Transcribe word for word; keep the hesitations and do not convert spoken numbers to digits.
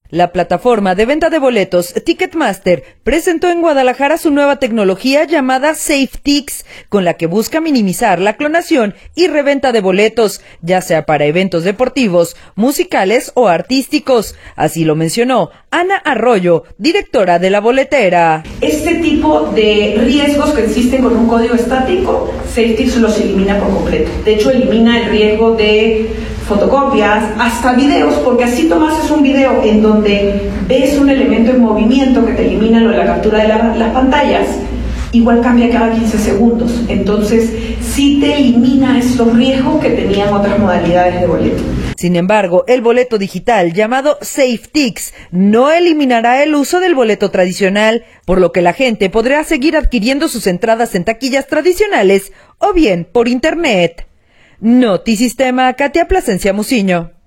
La plataforma de venta de boletos Ticketmaster presentó en Guadalajara su nueva tecnología llamada SafeTix, con la que busca minimizar la clonación y reventa de boletos, ya sea para eventos deportivos, musicales o artísticos. Así lo mencionó Ana Arroyo, directora de la boletera. Este tipo de riesgos que existen con un código estático, SafeTix los elimina por completo. De hecho, elimina el riesgo de fotocopias, hasta videos, porque así tomas un video en donde ves un elemento en movimiento que te elimina lo de la captura de la, las pantallas, igual cambia cada quince segundos. Entonces, sí te elimina estos riesgos que tenían otras modalidades de boleto. Sin embargo, el boleto digital llamado SafeTix no eliminará el uso del boleto tradicional, por lo que la gente podrá seguir adquiriendo sus entradas en taquillas tradicionales o bien por internet. Notisistema, Katia Plasencia Muciño.